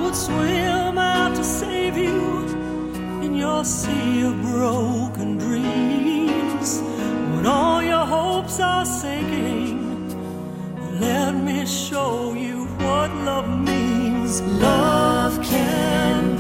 would swim out to save you in your sea of broken dreams. When all your hopes are sinking, let me show you what love means. Love can